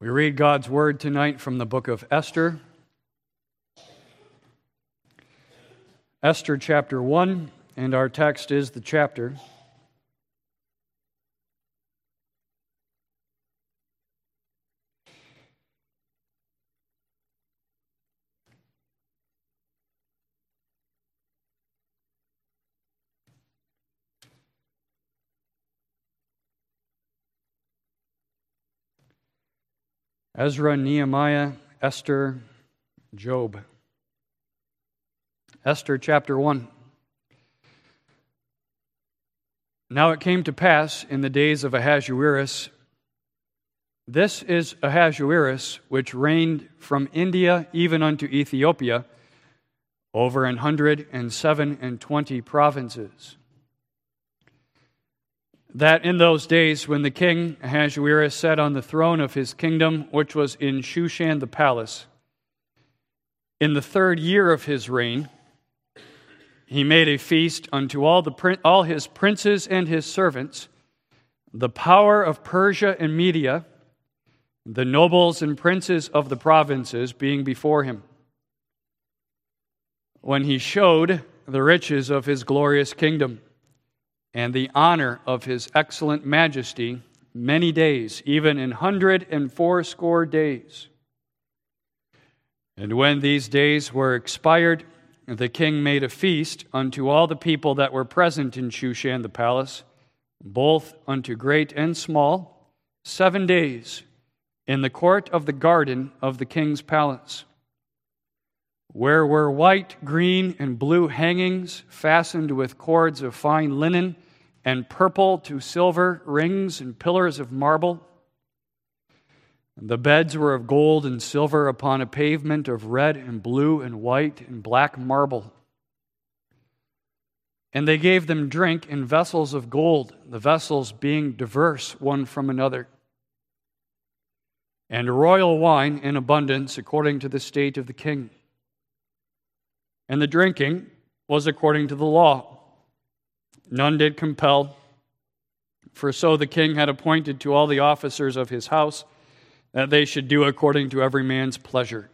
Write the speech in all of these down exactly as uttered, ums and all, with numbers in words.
We read God's Word tonight from the book of Esther. Esther chapter one, and our text is the chapter. Ezra, Nehemiah, Esther, Job. Esther chapter one. Now it came to pass in the days of Ahasuerus, this is Ahasuerus, which reigned from India even unto Ethiopia, over an hundred and seven and twenty provinces. That in those days when the king Ahasuerus sat on the throne of his kingdom, which was in Shushan the palace, in the third year of his reign, he made a feast unto all the all his princes and his servants, the power of Persia and Media, the nobles and princes of the provinces being before him. When he showed the riches of his glorious kingdom, and the honor of his excellent majesty many days, even an hundred and fourscore days. And when these days were expired, the king made a feast unto all the people that were present in Shushan the palace, both unto great and small, seven days, in the court of the garden of the king's palace, where were white, green, and blue hangings fastened with cords of fine linen, and purple to silver rings and pillars of marble. The beds were of gold and silver upon a pavement of red and blue and white and black marble. And they gave them drink in vessels of gold, the vessels being diverse one from another, and royal wine in abundance according to the state of the king. And the drinking was according to the law. None did compel, for so the king had appointed to all the officers of his house that they should do according to every man's pleasure.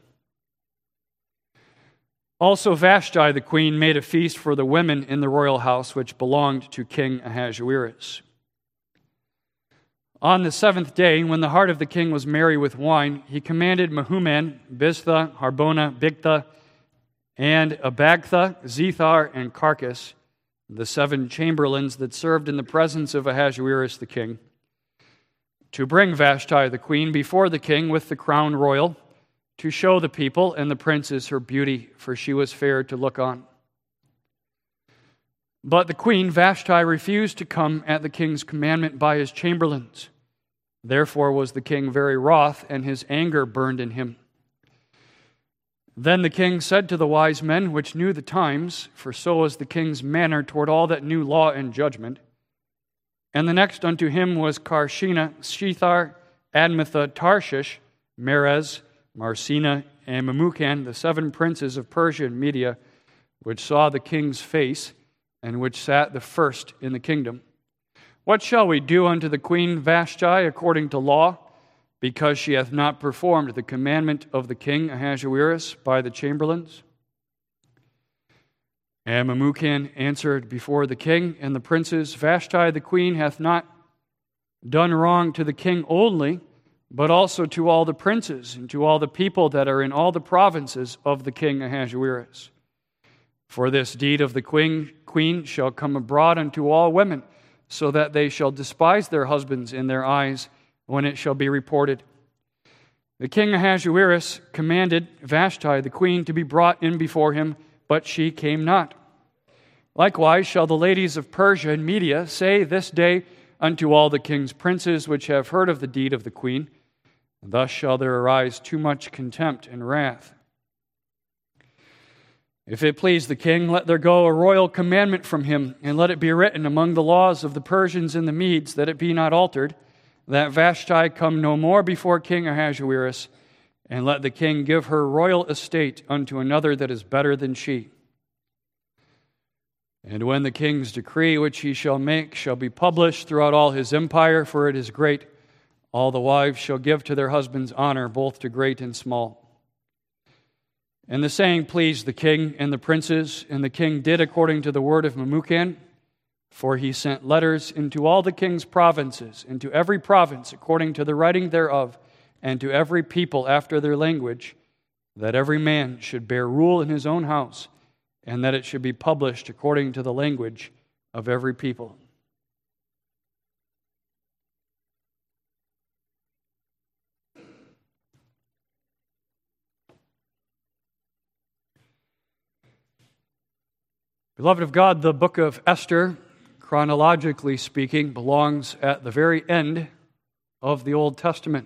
Also Vashti the queen made a feast for the women in the royal house which belonged to King Ahasuerus. On the seventh day, when the heart of the king was merry with wine, he commanded Mehuman, Biztha, Harbona, Bigtha, and Abagtha, Zethar, and Carcass, the seven chamberlains that served in the presence of Ahasuerus the king, to bring Vashti the queen before the king with the crown royal, to show the people and the princes her beauty, for she was fair to look on. But the queen Vashti refused to come at the king's commandment by his chamberlains. Therefore was the king very wroth, and his anger burned in him. Then the king said to the wise men which knew the times, for so was the king's manner toward all that knew law and judgment. And the next unto him was Karshena, Shethar, Admatha, Tarshish, Merez, Marsena, and Memucan, the seven princes of Persia and Media, which saw the king's face, and which sat the first in the kingdom. What shall we do unto the queen Vashti according to law, because she hath not performed the commandment of the king Ahasuerus by the chamberlains? And Memucan answered before the king and the princes, Vashti the queen hath not done wrong to the king only, but also to all the princes and to all the people that are in all the provinces of the king Ahasuerus. For this deed of the queen, queen shall come abroad unto all women, so that they shall despise their husbands in their eyes, when it shall be reported. The king Ahasuerus commanded Vashti the queen to be brought in before him, but she came not. Likewise shall the ladies of Persia and Media say this day unto all the king's princes which have heard of the deed of the queen, thus shall there arise too much contempt and wrath. If it please the king, let there go a royal commandment from him, and let it be written among the laws of the Persians and the Medes, that it be not altered, that Vashti come no more before King Ahasuerus, and let the king give her royal estate unto another that is better than she. And when the king's decree which he shall make shall be published throughout all his empire, for it is great, All the wives shall give to their husbands honor, both to great and small. And the saying pleased the king and the princes, and the king did according to the word of Memucan, for he sent letters into all the king's provinces, into every province according to the writing thereof, and to every people after their language, that every man should bear rule in his own house, and that it should be published according to the language of every people. Beloved of God, the book of Esther, chronologically speaking, belongs at the very end of the Old Testament.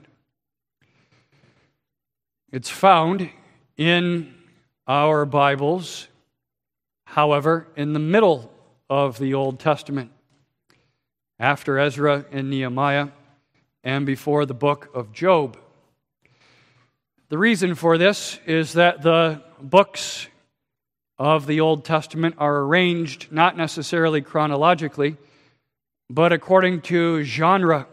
It's found in our Bibles, however, in the middle of the Old Testament, after Ezra and Nehemiah, and before the book of Job. The reason for this is that the books of the Old Testament are arranged not necessarily chronologically, but according to genre.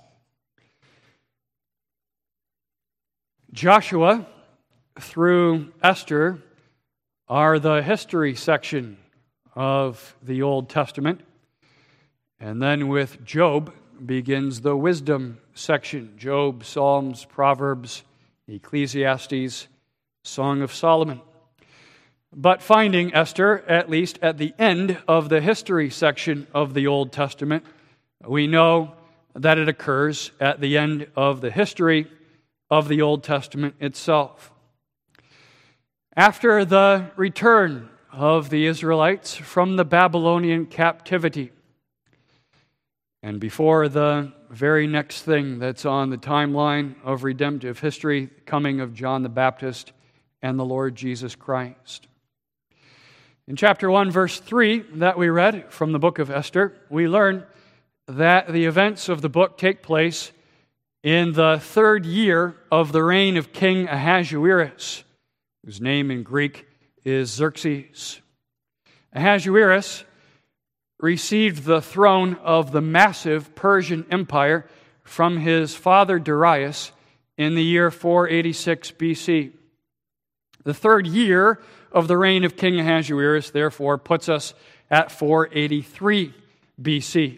Joshua through Esther are the history section of the Old Testament, and then with Job begins the wisdom section: Job, Psalms, Proverbs, Ecclesiastes, Song of Solomon. But finding Esther, at least at the end of the history section of the Old Testament, we know that it occurs at the end of the history of the Old Testament itself. After the return of the Israelites from the Babylonian captivity, and before the very next thing that's on the timeline of redemptive history, the coming of John the Baptist and the Lord Jesus Christ. In chapter one, verse three, that we read from the book of Esther, we learn that the events of the book take place in the third year of the reign of King Ahasuerus, whose name in Greek is Xerxes. Ahasuerus received the throne of the massive Persian Empire from his father Darius in the year four eighty-six B C. The third year of the reign of King Ahasuerus, therefore, puts us at four eighty-three B C.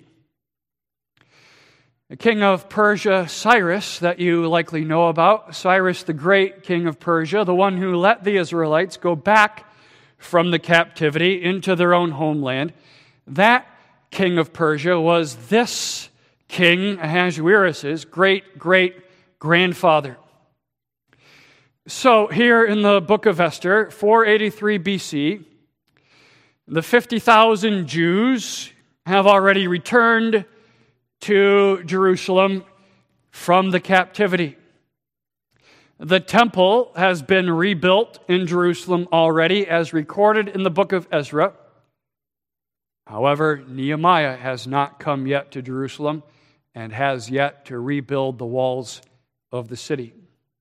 The king of Persia, Cyrus, that you likely know about, Cyrus the Great, king of Persia, the one who let the Israelites go back from the captivity into their own homeland, that king of Persia was this king, Ahasuerus' great-great-grandfather. So here in the book of Esther, four eighty-three B C, the fifty thousand Jews have already returned to Jerusalem from the captivity. The temple has been rebuilt in Jerusalem already, as recorded in the book of Ezra. However, Nehemiah has not come yet to Jerusalem and has yet to rebuild the walls of the city.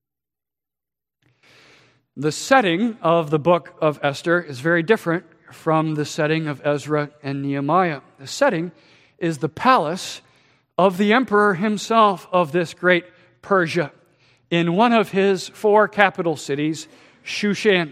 The setting of the book of Esther is very different from the setting of Ezra and Nehemiah. The setting is the palace of the emperor himself of this great Persia in one of his four capital cities, Shushan.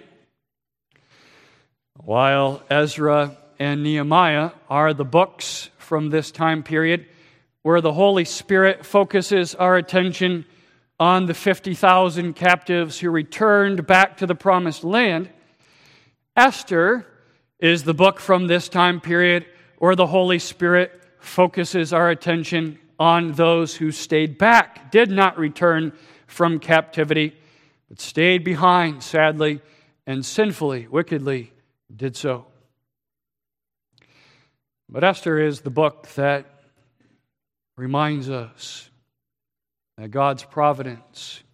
While Ezra and Nehemiah are the books from this time period where the Holy Spirit focuses our attention on the fifty thousand captives who returned back to the promised land, Esther is the book from this time period where the Holy Spirit focuses our attention on those who stayed back, did not return from captivity, but stayed behind, sadly, and sinfully, wickedly did so. But Esther is the book that reminds us that God's providence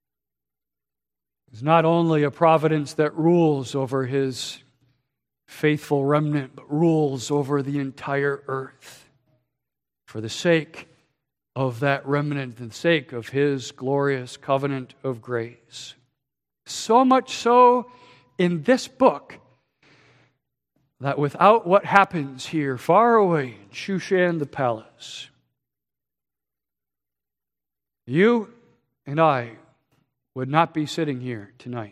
is not only a providence that rules over His faithful remnant, but rules over the entire earth for the sake of that remnant, for the sake of His glorious covenant of grace. So much so in this book that without what happens here far away in Shushan the palace, you and I would not be sitting here tonight.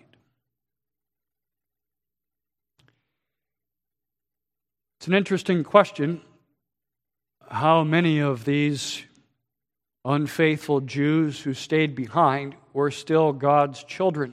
It's an interesting question how many of these unfaithful Jews who stayed behind were still God's children.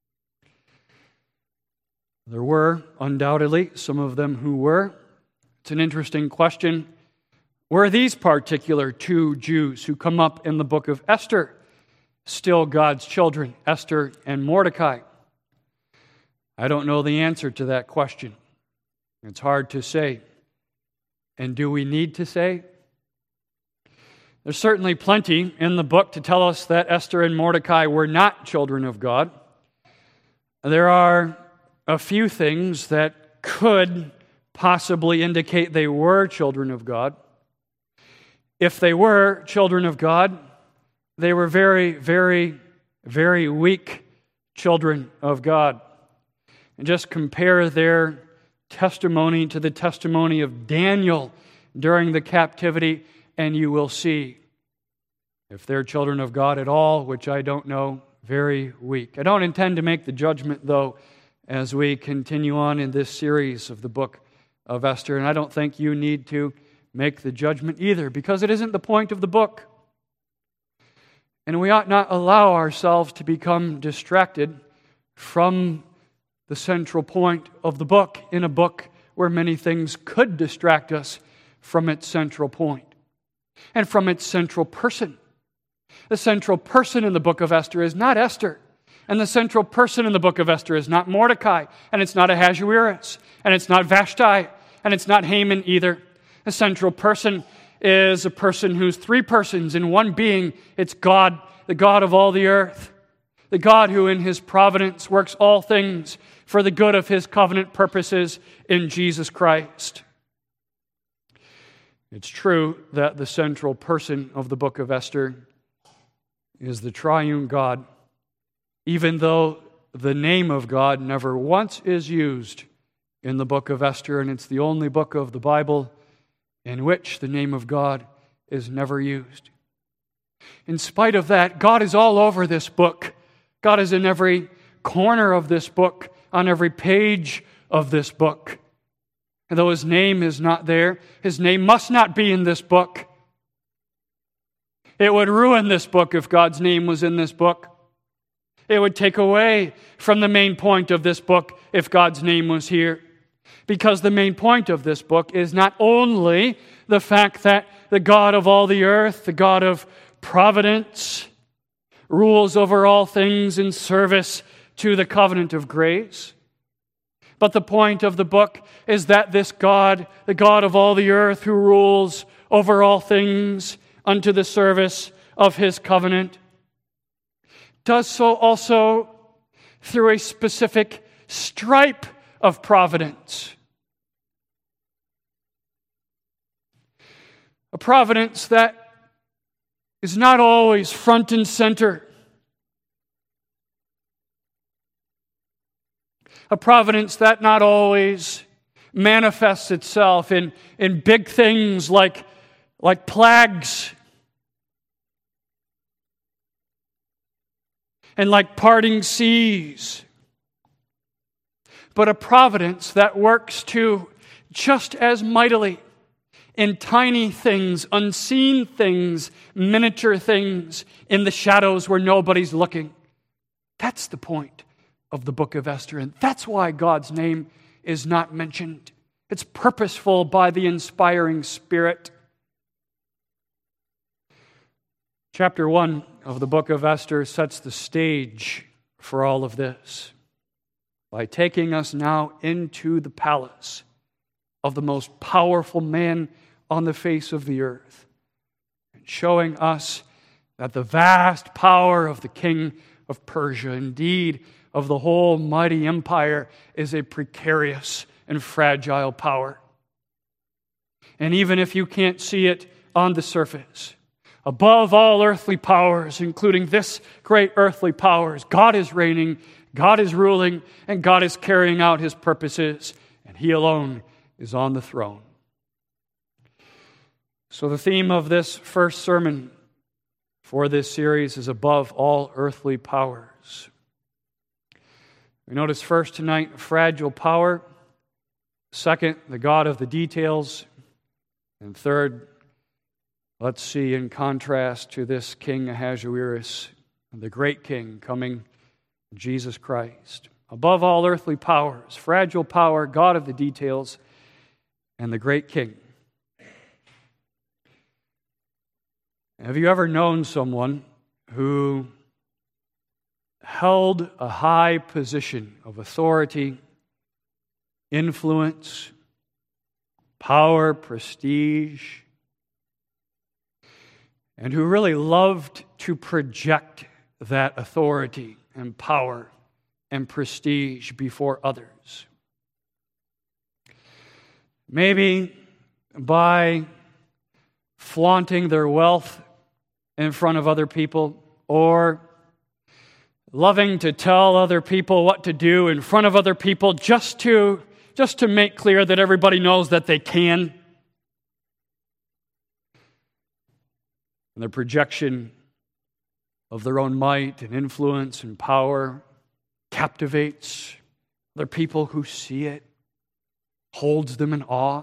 There were, undoubtedly, some of them who were. It's an interesting question. Were these particular two Jews who come up in the book of Esther still God's children, Esther and Mordecai? I don't know the answer to that question. It's hard to say. And do we need to say? There's certainly plenty in the book to tell us that Esther and Mordecai were not children of God. There are a few things that could possibly indicate they were children of God. If they were children of God, they were very, very, very weak children of God. And just compare their testimony to the testimony of Daniel during the captivity, and you will see, if they're children of God at all, which I don't know, very weak. I don't intend to make the judgment, though, as we continue on in this series of the book of Esther, and I don't think you need to make the judgment either, because it isn't the point of the book. And we ought not allow ourselves to become distracted from the central point of the book, in a book where many things could distract us from its central point and from its central person. The central person in the book of Esther is not Esther, and the central person in the book of Esther is not Mordecai, and it's not Ahasuerus, and it's not Vashti, and it's not Haman either. The central person is a person who's three persons in one being. It's God, the God of all the earth, the God who in His providence works all things for the good of His covenant purposes in Jesus Christ. It's true that the central person of the book of Esther is the triune God, even though the name of God never once is used in the book of Esther, and it's the only book of the Bible in which the name of God is never used. In spite of that, God is all over this book. God is in every corner of this book, on every page of this book. And though His name is not there, His name must not be in this book. It would ruin this book if God's name was in this book. It would take away from the main point of this book if God's name was here. Because the main point of this book is not only the fact that the God of all the earth, the God of providence, rules over all things in service to the covenant of grace, but the point of the book is that this God, the God of all the earth, who rules over all things unto the service of His covenant, does so also through a specific stripe of providence. A providence that is not always front and center. A providence that not always manifests itself in, in big things like, like plagues and like parting seas, but a providence that works too just as mightily in tiny things, unseen things, miniature things, in the shadows where nobody's looking. That's the point of the book of Esther, and that's why God's name is not mentioned. It's purposeful by the inspiring Spirit. Chapter one of the book of Esther sets the stage for all of this by taking us now into the palace of the most powerful man on the face of the earth, and showing us that the vast power of the king of Persia, indeed of the whole mighty empire, is a precarious and fragile power. And even if you can't see it on the surface, above all earthly powers, including this great earthly powers, God is reigning, God is ruling, and God is carrying out His purposes, and He alone is on the throne. So the theme of this first sermon for this series is above all earthly powers. We notice first tonight, fragile power. Second, the God of the details. And third, let's see in contrast to this King Ahasuerus, the great King coming, Jesus Christ. Above all earthly powers, fragile power, God of the details, and the great King. Have you ever known someone who held a high position of authority, influence, power, prestige, and who really loved to project that authority and power and prestige before others? Maybe by flaunting their wealth in front of other people, or loving to tell other people what to do in front of other people just to, just to make clear that everybody knows that they can. And the projection of their own might and influence and power captivates other people who see it, holds them in awe.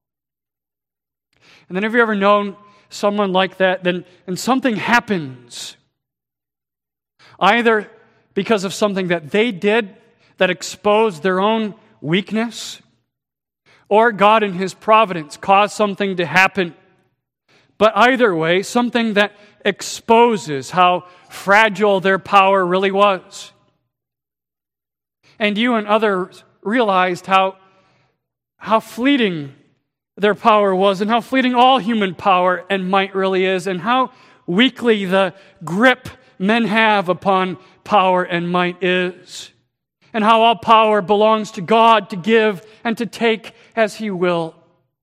And then have you ever known someone like that, then and something happens, either because of something that they did that exposed their own weakness, or God in His providence caused something to happen. But either way, something that exposes how fragile their power really was. And you and others realized how, how fleeting their power was, and how fleeting all human power and might really is, and how weakly the grip men have upon power and might is, and how all power belongs to God to give and to take as He will.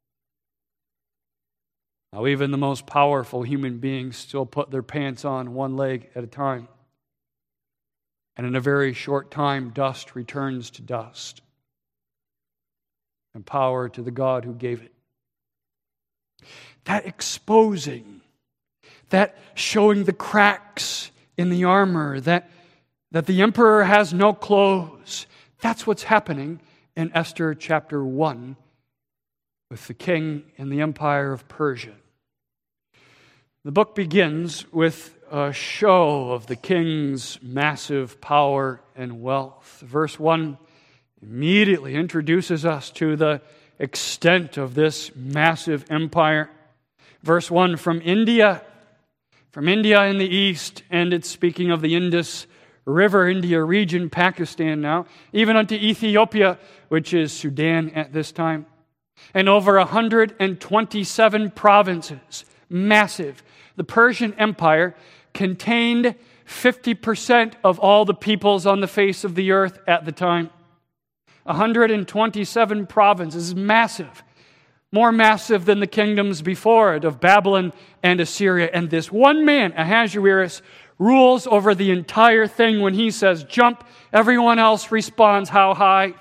Now, even the most powerful human beings still put their pants on one leg at a time. And in a very short time, dust returns to dust, and power to the God who gave it. That exposing, that showing the cracks in the armor, that, that the emperor has no clothes, that's what's happening in Esther chapter one with the king in the empire of Persia. The book begins with a show of the king's massive power and wealth. Verse one immediately introduces us to the extent of this massive empire. Verse one, from India, from India in the east, and it's speaking of the Indus River, India region, Pakistan now, even unto Ethiopia, which is Sudan at this time, and over one hundred twenty-seven provinces, massive. The Persian Empire contained fifty percent of all the peoples on the face of the earth at the time. one hundred twenty-seven provinces, massive. More massive than the kingdoms before it of Babylon and Assyria. And this one man, Ahasuerus, rules over the entire thing. When he says, jump, everyone else responds, how high?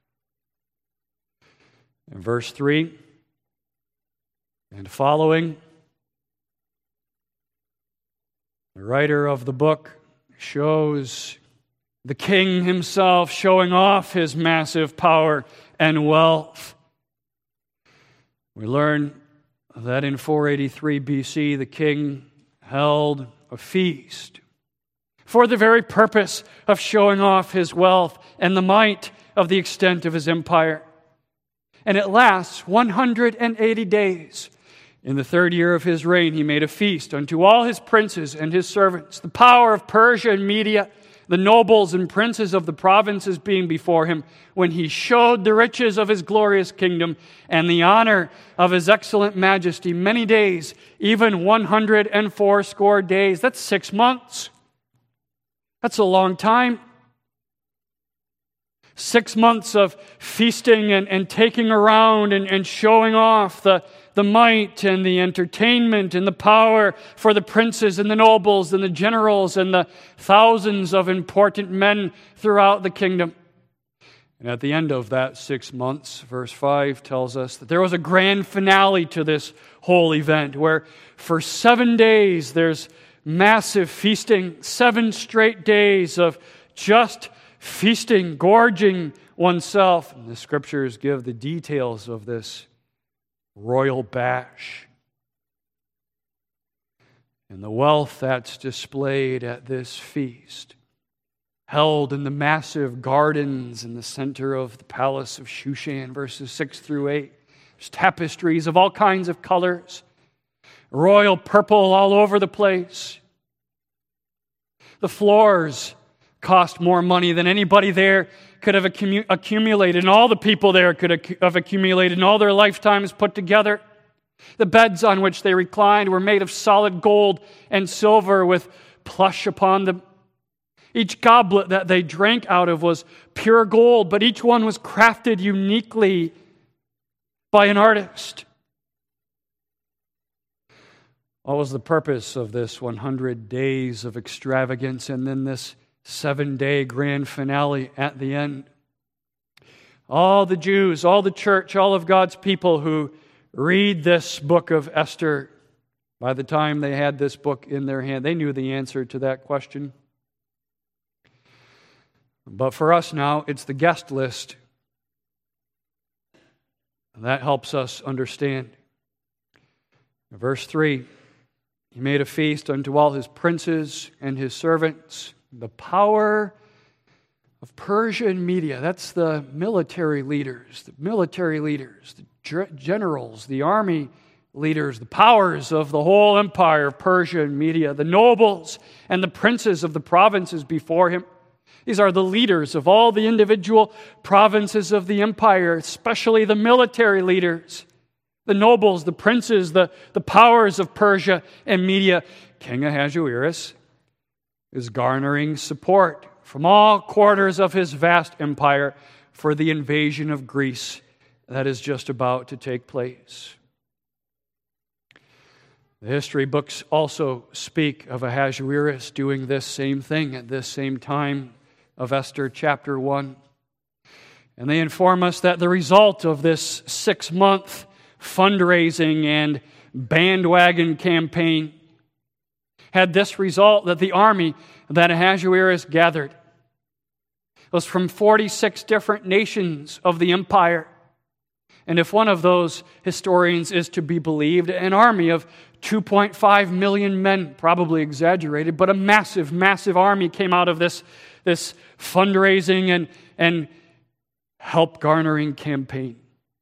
In verse three and following, the writer of the book shows the king himself showing off his massive power and wealth. We learn that in four eighty-three B C, the king held a feast for the very purpose of showing off his wealth and the might of the extent of his empire. And it lasts one hundred eighty days. In the third year of his reign, he made a feast unto all his princes and his servants, the power of Persia and Media, the nobles and princes of the provinces being before him, when he showed the riches of his glorious kingdom and the honor of his excellent majesty many days, even one hundred and fourscore days. That's six months. That's a long time. Six months of feasting and, and taking around and, and showing off the, the might and the entertainment and the power for the princes and the nobles and the generals and the thousands of important men throughout the kingdom. And at the end of that six months, verse five tells us that there was a grand finale to this whole event where for seven days there's massive feasting, seven straight days of just feasting, gorging oneself. And the scriptures give the details of this royal bash. And the wealth that's displayed at this feast, held in the massive gardens in the center of the palace of Shushan, verses six through eight. There's tapestries of all kinds of colors, royal purple all over the place. The floors cost more money than anybody there could have accumu- accumulated, and all the people there could ac- have accumulated in all their lifetimes put together. The beds on which they reclined were made of solid gold and silver with plush upon them. Each goblet that they drank out of was pure gold, but each one was crafted uniquely by an artist. What was the purpose of this one hundred days of extravagance and then this seven-day grand finale at the end? All the Jews, all the church, all of God's people who read this book of Esther, by the time they had this book in their hand, they knew the answer to that question. But for us now, it's the guest list. That helps us understand. Verse three, he made a feast unto all his princes and his servants. The power of Persia and Media, that's the military leaders, the military leaders, the generals, the army leaders, the powers of the whole empire of Persia and Media, the nobles and the princes of the provinces before him. These are the leaders of all the individual provinces of the empire, especially the military leaders, the nobles, the princes, the, the powers of Persia and Media. King Ahasuerus is garnering support from all quarters of his vast empire for the invasion of Greece that is just about to take place. The history books also speak of Ahasuerus doing this same thing at this same time of Esther chapter one. And they inform us that the result of this six-month fundraising and bandwagon campaign had this result, that the army that Ahasuerus gathered was from forty-six different nations of the empire. And if one of those historians is to be believed, an army of two point five million men, probably exaggerated, but a massive, massive army came out of this, this fundraising and, and help garnering campaign.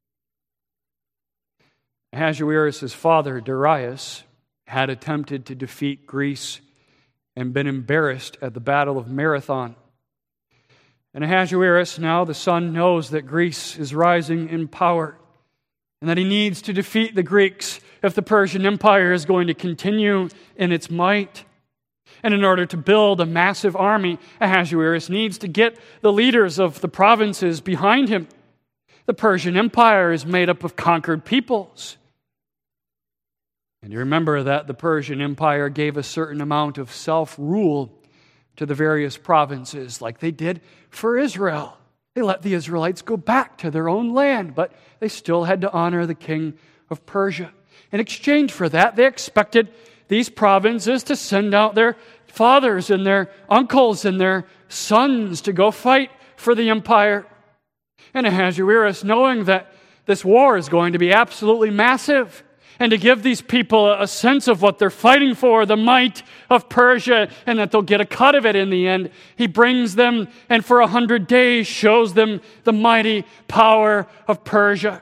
Ahasuerus' father, Darius, had attempted to defeat Greece and been embarrassed at the Battle of Marathon. And Ahasuerus, now the son, knows that Greece is rising in power and that he needs to defeat the Greeks if the Persian Empire is going to continue in its might. And in order to build a massive army, Ahasuerus needs to get the leaders of the provinces behind him. The Persian Empire is made up of conquered peoples. And you remember that the Persian Empire gave a certain amount of self-rule to the various provinces, like they did for Israel. They let the Israelites go back to their own land, but they still had to honor the king of Persia. In exchange for that, they expected these provinces to send out their fathers and their uncles and their sons to go fight for the empire. And Ahasuerus, knowing that this war is going to be absolutely massive, and to give these people a sense of what they're fighting for, the might of Persia, and that they'll get a cut of it in the end, he brings them and for a hundred days shows them the mighty power of Persia.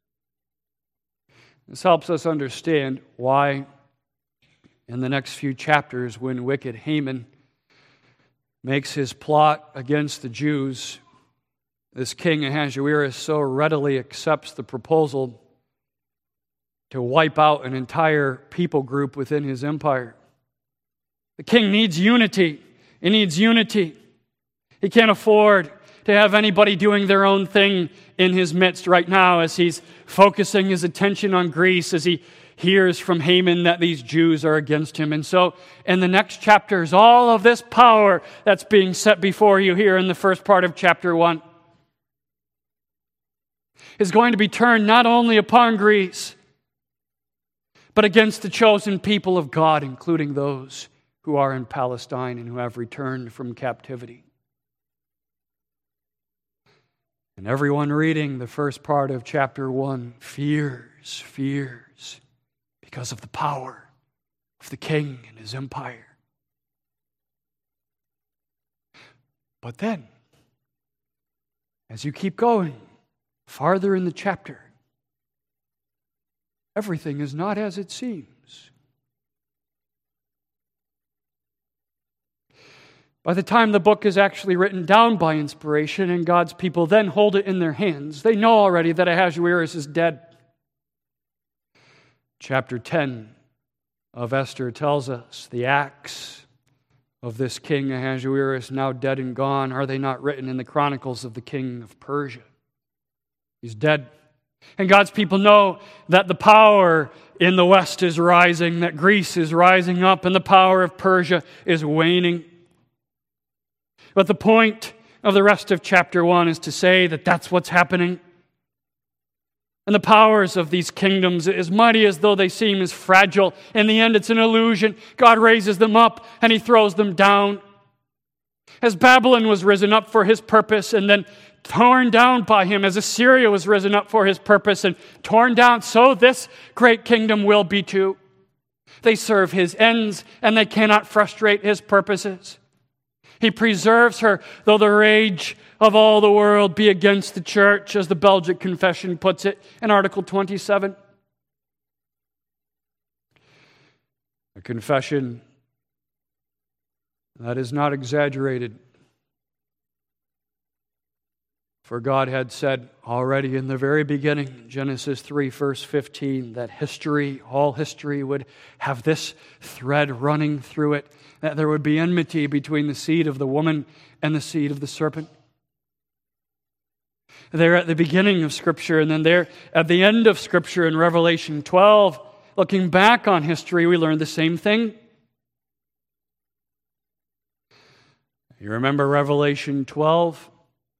This helps us understand why in the next few chapters, when wicked Haman makes his plot against the Jews, this king Ahasuerus so readily accepts the proposal to wipe out an entire people group within his empire. The king needs unity. He needs unity. He can't afford to have anybody doing their own thing in his midst right now as he's focusing his attention on Greece, as he hears from Haman that these Jews are against him. And so in the next chapters, all of this power that's being set before you here in the first part of chapter one is going to be turned not only upon Greece, but against the chosen people of God, including those who are in Palestine and who have returned from captivity. And everyone reading the first part of chapter one fears, fears, because of the power of the king and his empire. But then, as you keep going farther in the chapter, everything is not as it seems. By the time the book is actually written down by inspiration and God's people then hold it in their hands, they know already that Ahasuerus is dead. Chapter ten of Esther tells us the acts of this king Ahasuerus, now dead and gone, are they not written in the chronicles of the king of Persia? He's dead. And God's people know that the power in the west is rising, that Greece is rising up, and the power of Persia is waning. But the point of the rest of chapter one is to say that that's what's happening. And the powers of these kingdoms, as mighty as though they seem, is fragile. In the end, it's an illusion. God raises them up and He throws them down. As Babylon was risen up for His purpose and then torn down by Him, as Assyria was risen up for His purpose and torn down, so this great kingdom will be too. They serve His ends and they cannot frustrate His purposes. He preserves her, though the rage of all the world be against the church, as the Belgic Confession puts it in Article twenty-seven. A confession that is not exaggerated. For God had said already in the very beginning, Genesis three, verse fifteen, that history, all history, would have this thread running through it, that there would be enmity between the seed of the woman and the seed of the serpent. There at the beginning of Scripture, and then there at the end of Scripture in Revelation twelve, looking back on history, we learn the same thing. You remember Revelation twelve?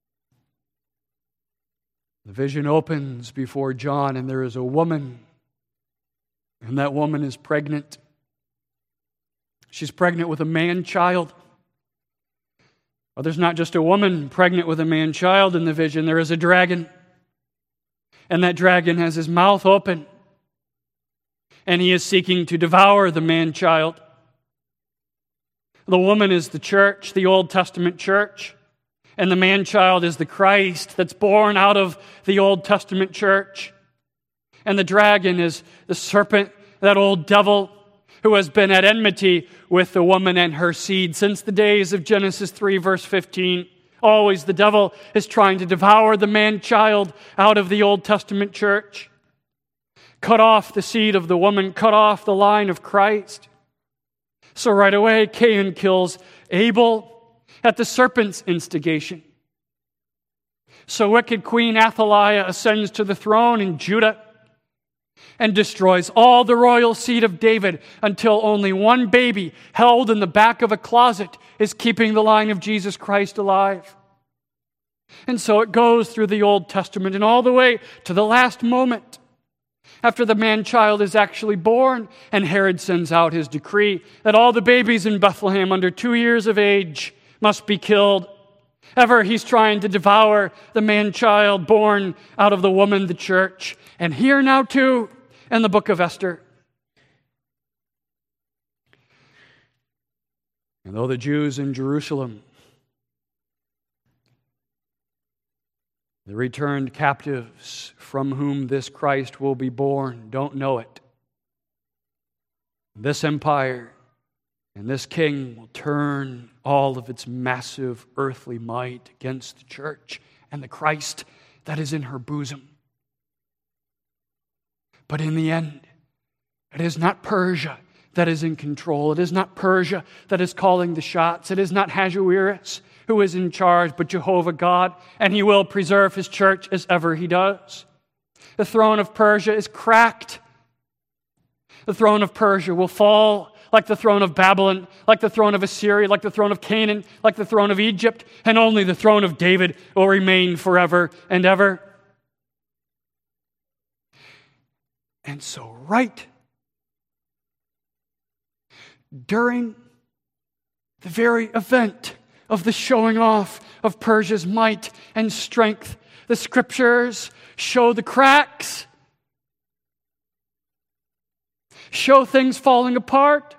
The vision opens before John, and there is a woman, and that woman is pregnant. She's pregnant with a man-child. Well, there's not just a woman pregnant with a man-child in the vision. There is a dragon. And that dragon has his mouth open. And he is seeking to devour the man-child. The woman is the church, the Old Testament church. And the man-child is the Christ that's born out of the Old Testament church. And the dragon is the serpent, that old devil, who has been at enmity with the woman and her seed since the days of Genesis three, verse fifteen. Always the devil is trying to devour the man-child out of the Old Testament church. Cut off the seed of the woman, cut off the line of Christ. So right away, Cain kills Abel at the serpent's instigation. So wicked Queen Athaliah ascends to the throne in Judah and destroys all the royal seed of David until only one baby held in the back of a closet is keeping the line of Jesus Christ alive. And so it goes through the Old Testament and all the way to the last moment after the man-child is actually born, and Herod sends out his decree that all the babies in Bethlehem under two years of age must be killed. Ever he's trying to devour the man-child born out of the woman, the church. And here now too, in the book of Esther. And though the Jews in Jerusalem, the returned captives from whom this Christ will be born, don't know it, this empire and this king will turn all of its massive earthly might against the church and the Christ that is in her bosom. But in the end, it is not Persia that is in control. It is not Persia that is calling the shots. It is not Ahasuerus who is in charge, but Jehovah God, and He will preserve His church as ever He does. The throne of Persia is cracked. The throne of Persia will fall like the throne of Babylon, like the throne of Assyria, like the throne of Canaan, like the throne of Egypt, and only the throne of David will remain forever and ever. And so right during the very event of the showing off of Persia's might and strength. The Scriptures show the cracks, show things falling apart.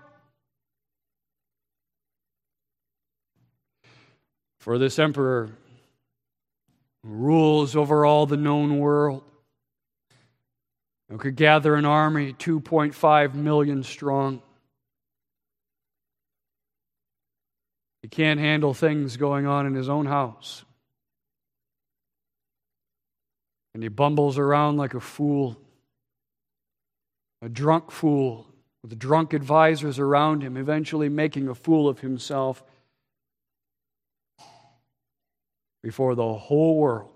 For this emperor who rules over all the known world, who could gather an army two point five million strong, he can't handle things going on in his own house. And he bumbles around like a fool, a drunk fool, with drunk advisors around him, eventually making a fool of himself before the whole world.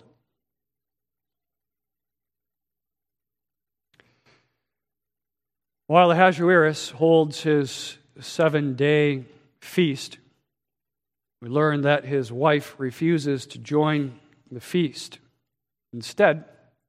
While Ahasuerus holds his seven-day feast, we learn that his wife refuses to join the feast. Instead,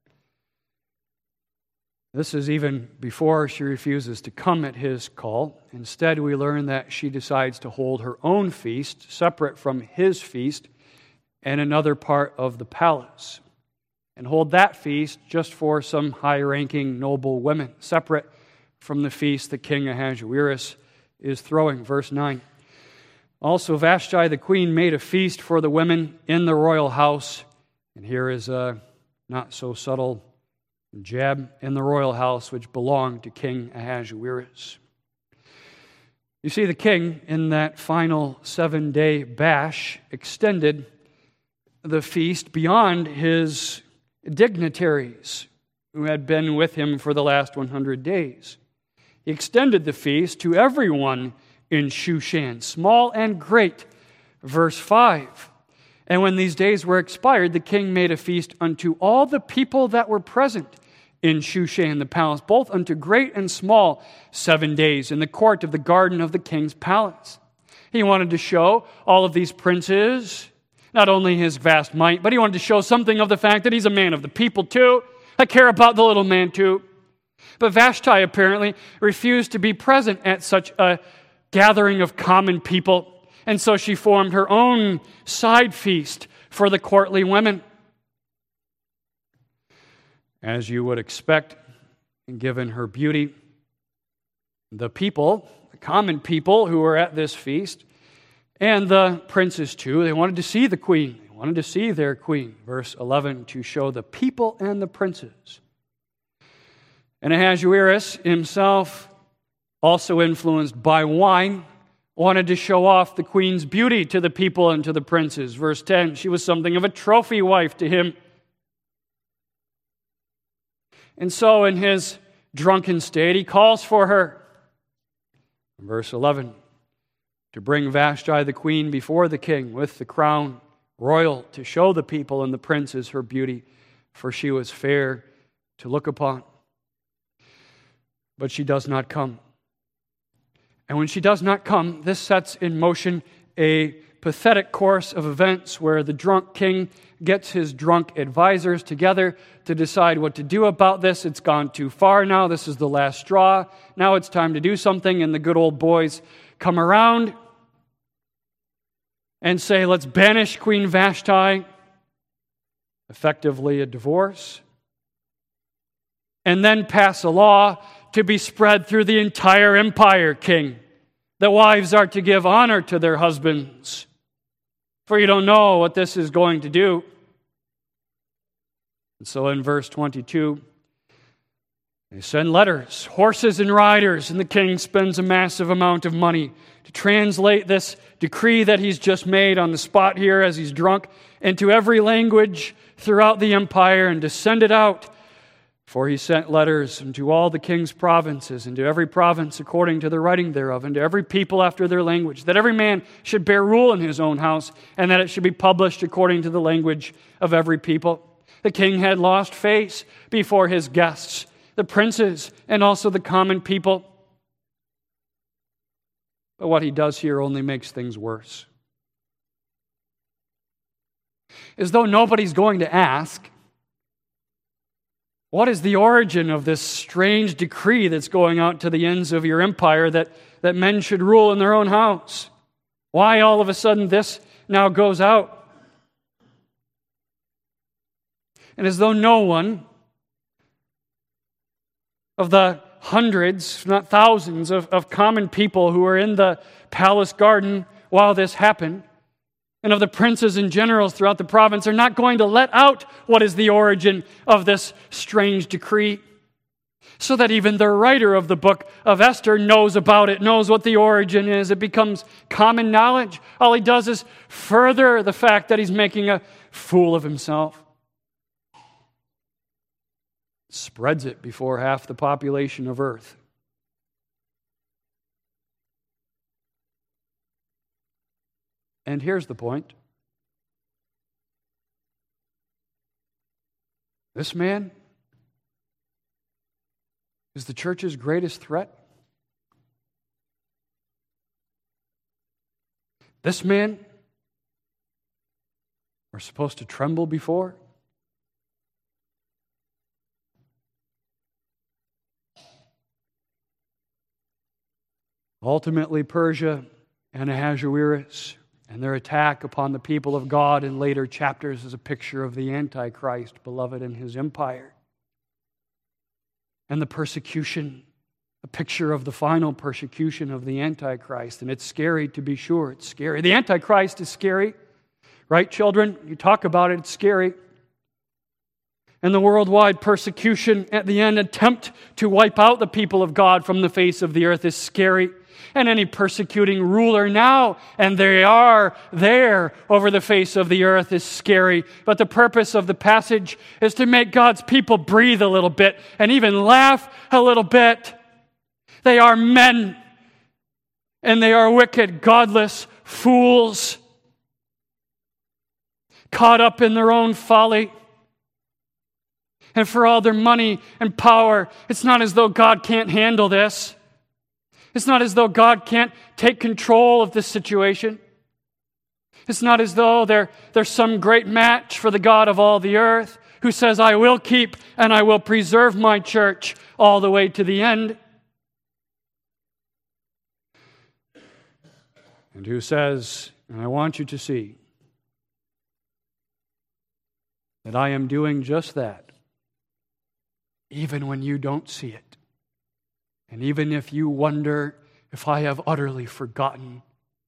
this is even before she refuses to come at his call. Instead, we learn that she decides to hold her own feast, separate from his feast, in another part of the palace, and hold that feast just for some high-ranking noble women, separate from the feast that King Ahasuerus is throwing. Verse nine. Also, Vashti the queen made a feast for the women in the royal house. And here is a not so subtle jab: in the royal house which belonged to King Ahasuerus. You see, the king, in that final seven-day bash, extended the feast beyond his dignitaries who had been with him for the last one hundred days. He extended the feast to everyone in Shushan, small and great. Verse five. And when these days were expired, the king made a feast unto all the people that were present in Shushan the palace, both unto great and small, seven days in the court of the garden of the king's palace. He wanted to show all of these princes not only his vast might, but he wanted to show something of the fact that he's a man of the people too. I care about the little man too. But Vashti apparently refused to be present at such a gathering of common people, and so she formed her own side feast for the courtly women. As you would expect, given her beauty, the people, the common people who were at this feast, and the princes too, they wanted to see the queen. They wanted to see their queen. Verse eleven, to show the people and the princes. And Ahasuerus himself, also influenced by wine, wanted to show off the queen's beauty to the people and to the princes. Verse ten, she was something of a trophy wife to him. And so in his drunken state, he calls for her. Verse eleven, to bring Vashti the queen before the king with the crown royal, to show the people and the princes her beauty, for she was fair to look upon. But she does not come. And when she does not come, this sets in motion a pathetic course of events where the drunk king gets his drunk advisors together to decide what to do about this. It's gone too far now. This is the last straw. Now it's time to do something. And the good old boys come around and say, let's banish Queen Vashti, effectively a divorce, and then pass a law to be spread through the entire empire, king, that wives are to give honor to their husbands, for you don't know what this is going to do. And so in verse twenty-two, they send letters, horses and riders, and the king spends a massive amount of money to translate this decree that he's just made on the spot here as he's drunk into every language throughout the empire and to send it out. For he sent letters into all the king's provinces, and to every province according to the writing thereof, and to every people after their language, that every man should bear rule in his own house, and that it should be published according to the language of every people. The king had lost face before his guests, the princes, and also the common people. But what he does here only makes things worse. As though nobody's going to ask, what is the origin of this strange decree that's going out to the ends of your empire that, that men should rule in their own house? Why all of a sudden this now goes out? And as though no one of the hundreds, if not thousands, of, of common people who were in the palace garden while this happened, and of the princes and generals throughout the province, are not going to let out what is the origin of this strange decree, so that even the writer of the book of Esther knows about it, knows what the origin is. It becomes common knowledge. All he does is further the fact that he's making a fool of himself. Spreads it before half the population of earth. And here's the point. This man is the church's greatest threat. This man we're supposed to tremble before. Ultimately, Persia and Ahasuerus and their attack upon the people of God in later chapters is a picture of the Antichrist, beloved, and his empire. And the persecution, a picture of the final persecution of the Antichrist. And it's scary, to be sure. It's scary. The Antichrist is scary. Right, children? You talk about it, it's scary. And the worldwide persecution at the end, attempt to wipe out the people of God from the face of the earth, is scary. And any persecuting ruler now, and they are there over the face of the earth, is scary. But the purpose of the passage is to make God's people breathe a little bit and even laugh a little bit. They are men, and they are wicked, godless fools, caught up in their own folly. And for all their money and power, it's not as though God can't handle this. It's not as though God can't take control of this situation. It's not as though they're, they're some great match for the God of all the earth, who says, I will keep and I will preserve my church all the way to the end. And who says, and I want you to see, that I am doing just that, even when you don't see it. And even if you wonder if I have utterly forgotten.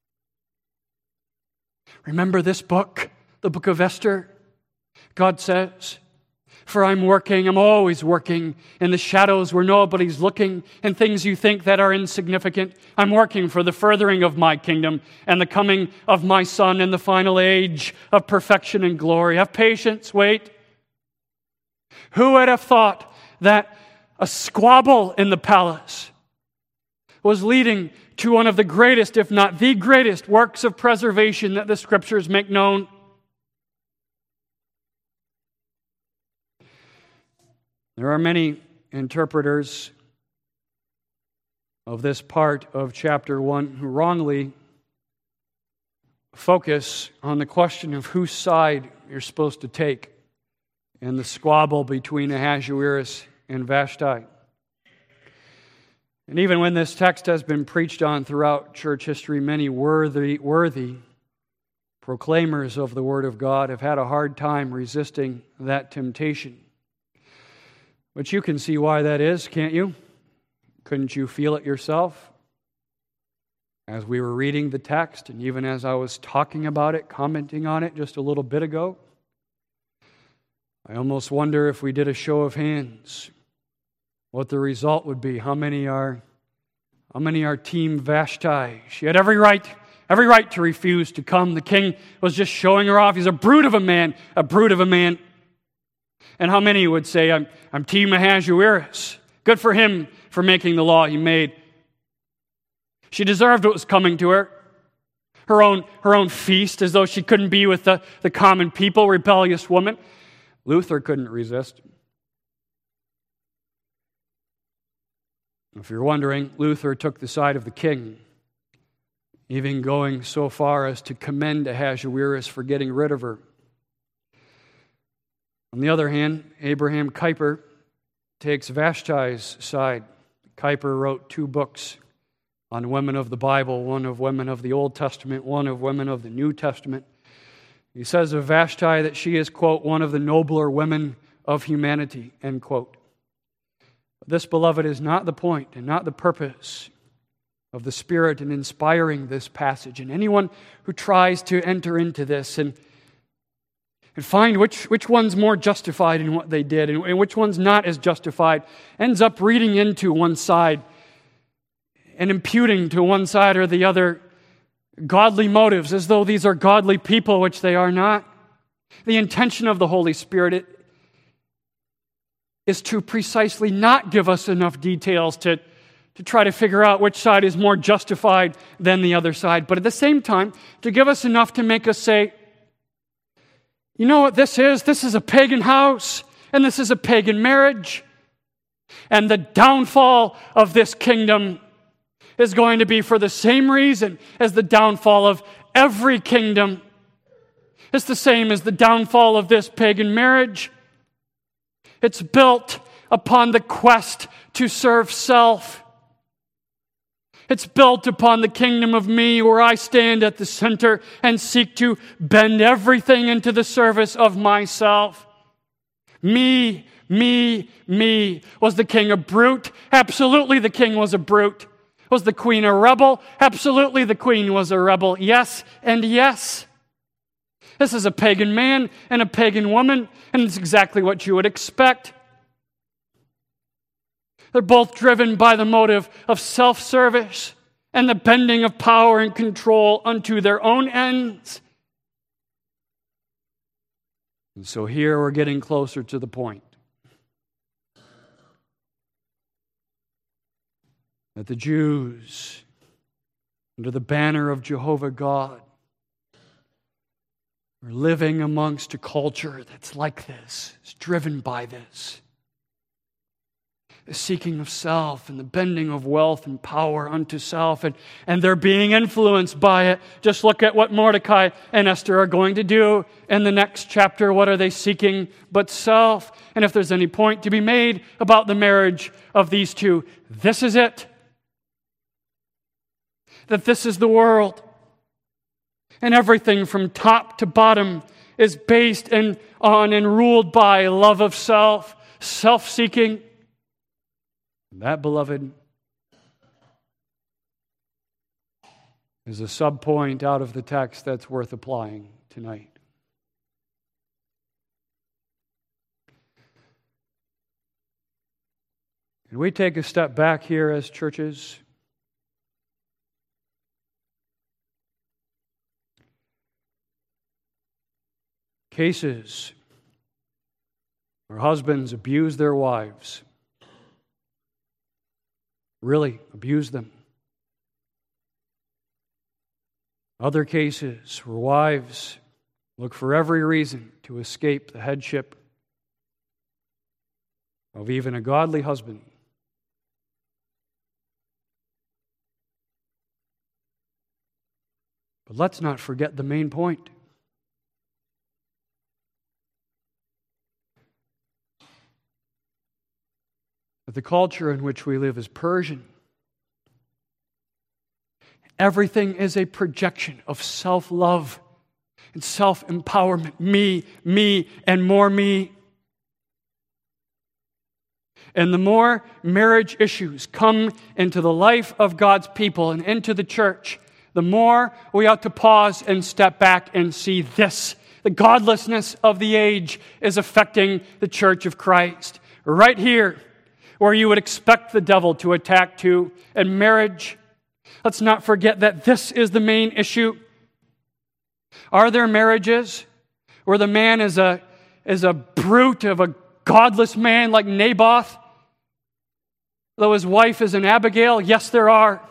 Remember this book, the book of Esther? God says, for I'm working, I'm always working in the shadows where nobody's looking, and things you think that are insignificant. I'm working for the furthering of my kingdom and the coming of my Son in the final age of perfection and glory. Have patience, wait. Who would have thought that a squabble in the palace was leading to one of the greatest, if not the greatest, works of preservation that the Scriptures make known? There are many interpreters of this part of chapter one who wrongly focus on the question of whose side you're supposed to take in the squabble between Ahasuerus and Vashti. And even when this text has been preached on throughout church history, many worthy, worthy proclaimers of the Word of God have had a hard time resisting that temptation. But you can see why that is, can't you? Couldn't you feel it yourself? As we were reading the text, and even as I was talking about it, commenting on it just a little bit ago, I almost wonder if we did a show of hands, what the result would be. How many are how many are Team Vashti? She had every right, every right to refuse to come. The king was just showing her off. He's a brute of a man, a brute of a man. And how many would say, I'm, I'm Team Ahasuerus. Good for him for making the law he made. She deserved what was coming to her. Her own, her own feast, as though she couldn't be with the, the common people, rebellious woman. Luther couldn't resist. If you're wondering, Luther took the side of the king, even going so far as to commend Ahasuerus for getting rid of her. On the other hand, Abraham Kuyper takes Vashti's side. Kuyper wrote two books on women of the Bible, one of women of the Old Testament, one of women of the New Testament. He says of Vashti that she is, quote, one of the nobler women of humanity, end quote. But this, beloved, is not the point and not the purpose of the Spirit in inspiring this passage. And anyone who tries to enter into this and, and find which, which one's more justified in what they did and, and which one's not as justified ends up reading into one side and imputing to one side or the other godly motives as though these are godly people, which they are not. The intention of the Holy Spirit is to precisely not give us enough details to, to try to figure out which side is more justified than the other side, but at the same time, to give us enough to make us say, you know what this is? This is a pagan house, and this is a pagan marriage. And the downfall of this kingdom is going to be for the same reason as the downfall of every kingdom. It's the same as the downfall of this pagan marriage. It's built upon the quest to serve self. It's built upon the kingdom of me, where I stand at the center and seek to bend everything into the service of myself. Me, me, me. Was the king a brute? Absolutely, the king was a brute. Was the queen a rebel? Absolutely, the queen was a rebel. Yes and yes. This is a pagan man and a pagan woman, and it's exactly what you would expect. They're both driven by the motive of self-service and the bending of power and control unto their own ends. And so here we're getting closer to the point. That the Jews, under the banner of Jehovah God, are living amongst a culture that's like this. It's driven by this. The seeking of self and the bending of wealth and power unto self. And, and they're being influenced by it. Just look at what Mordecai and Esther are going to do in the next chapter. What are they seeking but self? And if there's any point to be made about the marriage of these two, this is it. That this is the world. And everything from top to bottom is based in, on and ruled by love of self, self-seeking. That, beloved, is a subpoint out of the text that's worth applying tonight. Can we take a step back here as churches? Cases where husbands abuse their wives, really abuse them. Other cases where wives look for every reason to escape the headship of even a godly husband. But let's not forget the main point. That the culture in which we live is Persian. Everything is a projection of self-love and self-empowerment. Me, me, and more me. And the more marriage issues come into the life of God's people and into the church, the more we ought to pause and step back and see this. The godlessness of the age is affecting the church of Christ. Right here, where you would expect the devil to attack to, and marriage. Let's not forget that this is the main issue. Are there marriages where the man is a, is a brute of a godless man like Naboth, though his wife is an Abigail? Yes, there are.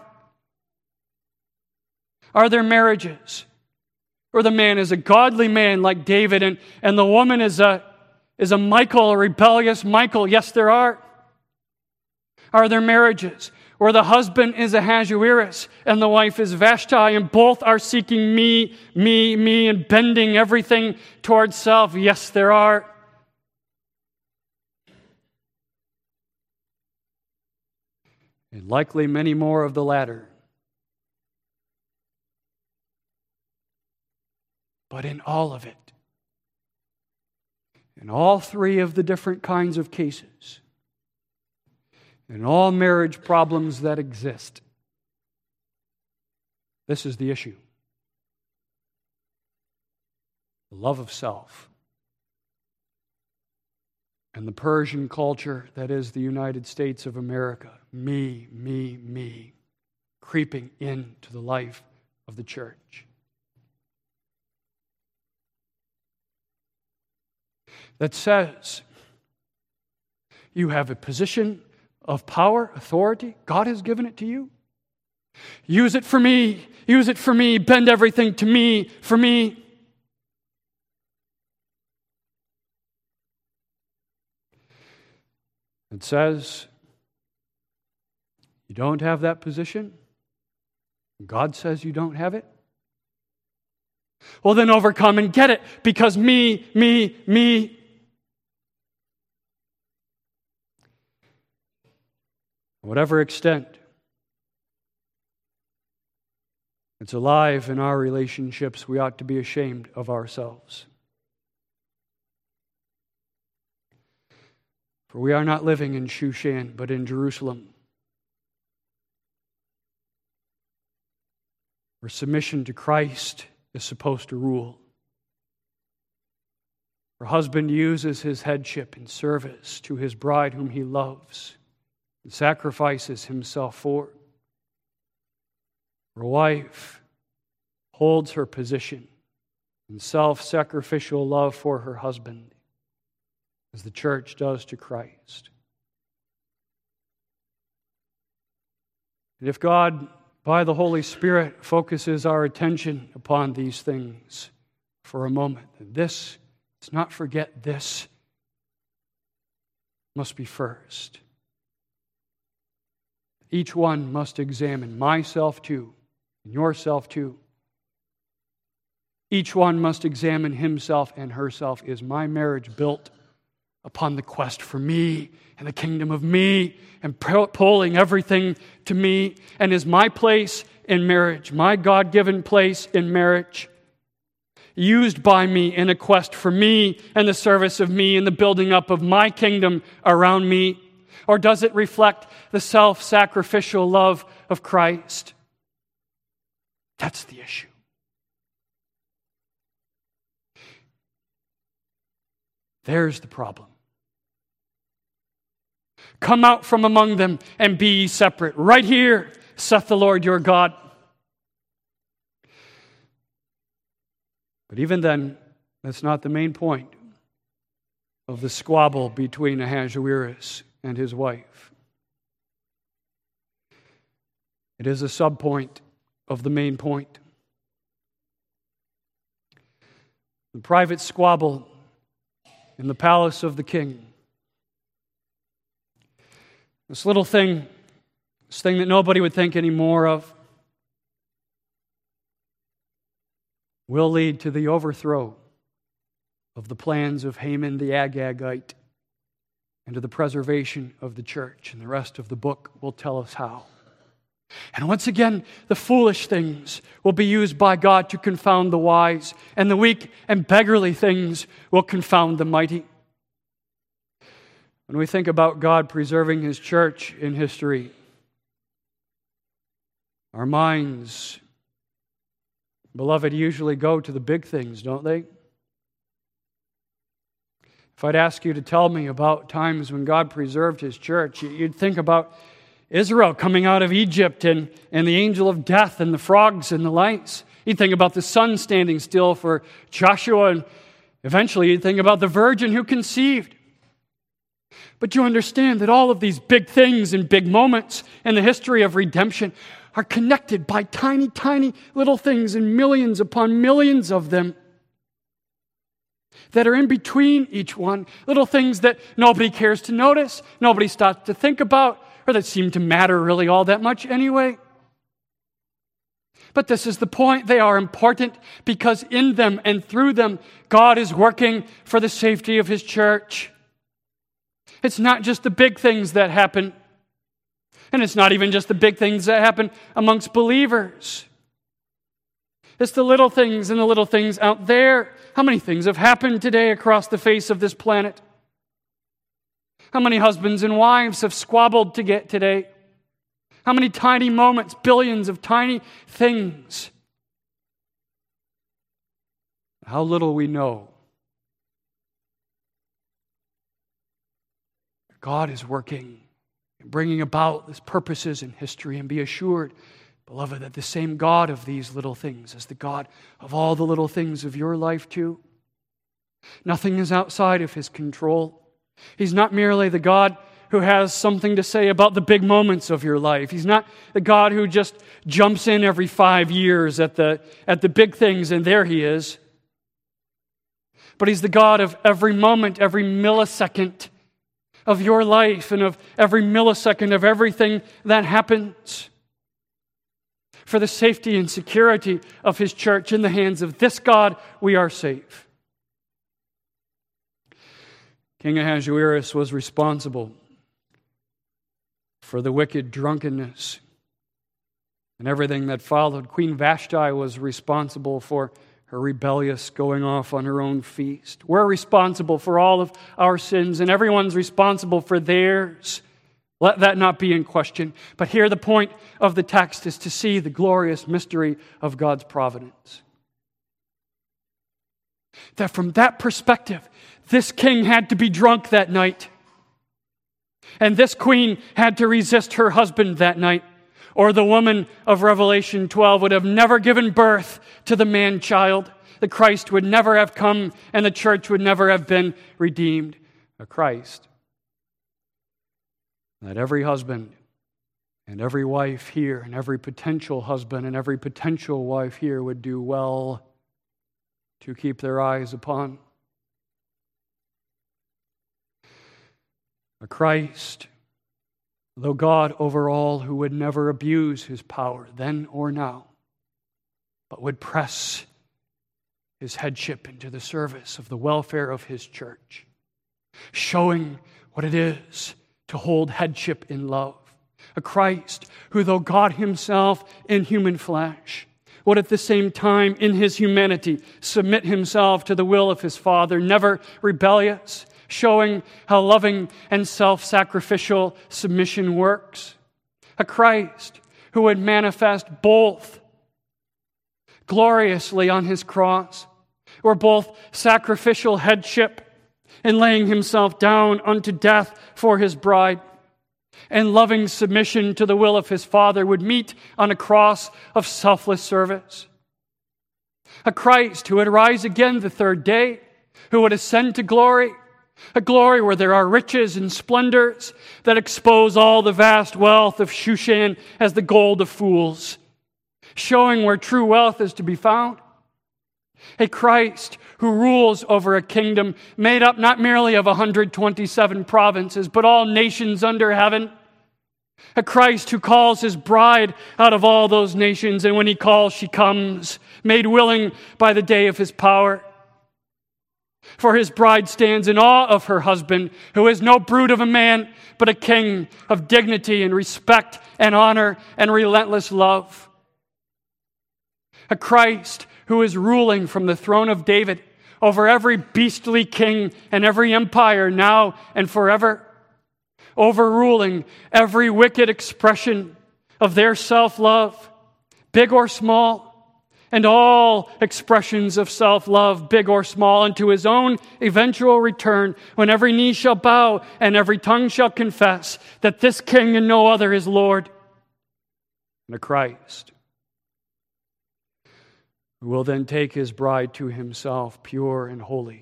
Are there marriages where the man is a godly man like David and, and the woman is a, is a Michal, a rebellious Michal? Yes, there are. Are there marriages where the husband is Ahasuerus and the wife is Vashti, and both are seeking me, me, me, and bending everything towards self? Yes, there are. And likely many more of the latter but in all of it. In all three of the different kinds of cases. In all marriage problems that exist. This is the issue. The love of self. And the Persian culture that is the United States of America. Me, me, me. Creeping into the life of the church. That says, you have a position of power, authority. God has given it to you. Use it for me. Use it for me. Bend everything to me, for me. It says, you don't have that position. God says you don't have it. Well, then overcome and get it, because me, me, me. Whatever extent it's alive in our relationships, we ought to be ashamed of ourselves. For we are not living in Shushan, but in Jerusalem, where submission to Christ is supposed to rule. Where husband uses his headship in service to his bride whom he loves and sacrifices himself for. Where a wife holds her position in self-sacrificial love for her husband, as the church does to Christ. And if God, by the Holy Spirit, focuses our attention upon these things for a moment, then this, let's not forget this, must be first. Each one must examine, myself too, and yourself too. Each one must examine himself and herself. Is my marriage built upon the quest for me and the kingdom of me and pulling everything to me? And is my place in marriage, my God-given place in marriage, used by me in a quest for me and the service of me and the building up of my kingdom around me? Or does it reflect the self-sacrificial love of Christ? That's the issue. There's the problem. Come out from among them and be ye separate. Right here, saith the Lord your God. But even then, that's not the main point of the squabble between Ahasuerus and his wife. It is a subpoint of the main point. The private squabble in the palace of the king. This little thing, this thing that nobody would think any more of, will lead to the overthrow of the plans of Haman the Agagite and to the preservation of the church. And the rest of the book will tell us how. And once again, the foolish things will be used by God to confound the wise, and the weak and beggarly things will confound the mighty. When we think about God preserving His church in history, our minds, beloved, usually go to the big things, don't they? If I'd ask you to tell me about times when God preserved His church, you'd think about Israel coming out of Egypt and, and the angel of death and the frogs and the lights. You'd think about the sun standing still for Joshua, and eventually you'd think about the virgin who conceived. But you understand that all of these big things and big moments in the history of redemption are connected by tiny, tiny little things, and millions upon millions of them that are in between each one. Little things that nobody cares to notice, nobody stops to think about, or that seem to matter really all that much anyway. But this is the point. They are important because in them and through them, God is working for the safety of His church. It's not just the big things that happen. And it's not even just the big things that happen amongst believers. It's the little things and the little things out there. How many things have happened today across the face of this planet? How many husbands and wives have squabbled to get today? How many tiny moments, billions of tiny things? How little we know. God is working and bringing about His purposes in history, and be assured, beloved, that the same God of these little things is the God of all the little things of your life too. Nothing is outside of His control. He's not merely the God who has something to say about the big moments of your life. He's not the God who just jumps in every five years at the, at the big things and there He is. But He's the God of every moment, every millisecond of your life, and of every millisecond of everything that happens. For the safety and security of His church, in the hands of this God, we are safe. King Ahasuerus was responsible for the wicked drunkenness and everything that followed. Queen Vashti was responsible for her rebellious going off on her own feast. We're responsible for all of our sins, and everyone's responsible for theirs. Let that not be in question. But here the point of the text is to see the glorious mystery of God's providence. That from that perspective, this king had to be drunk that night. And this queen had to resist her husband that night. Or the woman of Revelation twelve would have never given birth to the man-child. The Christ would never have come, and the church would never have been redeemed. A Christ that every husband and every wife here, and every potential husband and every potential wife here would do well to keep their eyes upon. A Christ, though God over all, who would never abuse His power then or now, but would press His headship into the service of the welfare of His church, showing what it is to hold headship in love. A Christ who, though God Himself in human flesh, would at the same time in His humanity submit Himself to the will of His Father, never rebellious, showing how loving and self-sacrificial submission works. A Christ who would manifest both gloriously on His cross, or both sacrificial headship in laying Himself down unto death for His bride, and loving submission to the will of His Father would meet on a cross of selfless service. A Christ who would rise again the third day, who would ascend to glory, a glory where there are riches and splendors that expose all the vast wealth of Shushan as the gold of fools, showing where true wealth is to be found. A Christ who rules over a kingdom made up not merely of one hundred twenty-seven provinces, but all nations under heaven. A Christ who calls His bride out of all those nations, and when He calls, she comes, made willing by the day of His power. For His bride stands in awe of her husband, who is no brute of a man, but a king of dignity and respect and honor and relentless love. A Christ who is ruling from the throne of David over every beastly king and every empire now and forever, overruling every wicked expression of their self-love, big or small, and all expressions of self-love, big or small, unto His own eventual return, when every knee shall bow and every tongue shall confess that this King and no other is Lord. And a Christ who will then take His bride to Himself, pure and holy.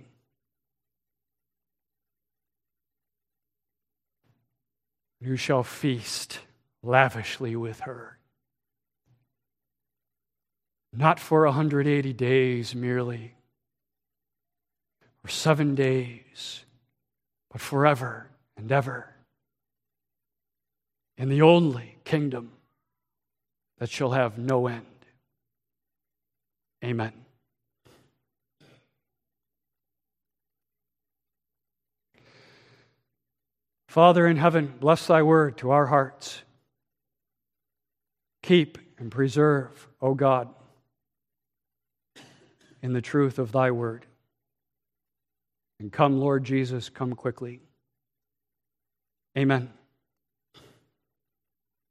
Who shall feast lavishly with her. Not for one hundred eighty days merely, or seven days, but forever and ever, in the only kingdom that shall have no end. Amen. Father in heaven, bless Thy word to our hearts. Keep and preserve, O God, in the truth of thy word. And come, Lord Jesus, come quickly. Amen.